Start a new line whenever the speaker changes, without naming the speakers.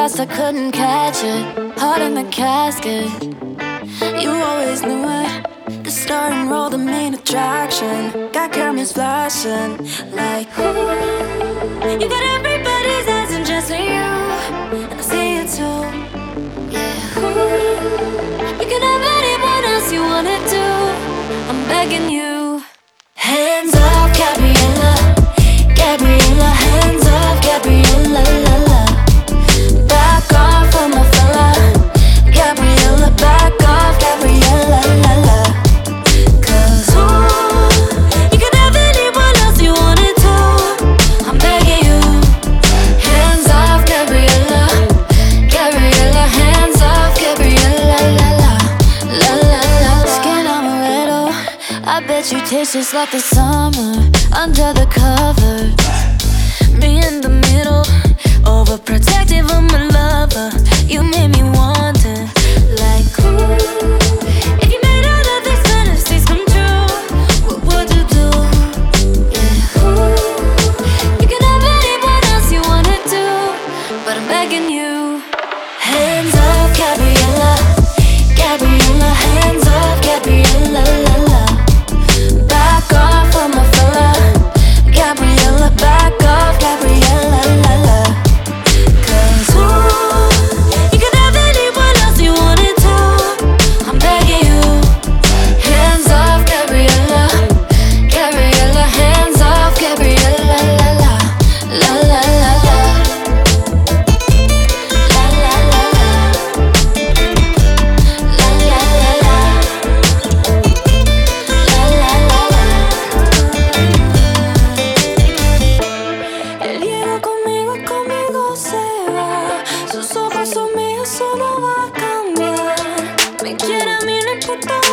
lost, I couldn't catch it. Heart in the casket. You always knew it. The star and roll, the main attraction. Got cameras flashing like ooh. You got everybody's eyes and just you, and I see it too. Yeah, ooh. You can have anyone else you wanted to. I'm begging you. Hands off, Gabriella, Gabriella. Hands off, Gabriella, la la. Back off of my fella, Gabriella. Back off, Gabriella, la la. 'Cause ooh, you can have anyone else you wanted to. I'm begging you. Hands off, Gabriella, Gabriella. Hands off, Gabriella, la la, la la la. Skin amaretto, I bet you taste just like the summer under the covers. Me in the middle, overprotective of my lover. You made me wonder, like ooh, if you made all of these fantasies come true, what would you do? Yeah, ooh, you can have anyone else you wanted to, but I'm begging you. Hands off, Gabriella, Gabriella. Hands off, Gabriella, la la. Back off of my fella, Gabriella. Back off, Gabriella, la la. 'Cause ooh, you can have anyone else you wanted to. I'm begging you. Hands off, Gabriella, Gabriella. Hands off, Gabriella, la la, la la la la, la la la la, la la la la, la la la la. Él llega conmigo y conmigo se va. Sus ojos son míos, eso no va a cambiar. Me quiere a mí, no importa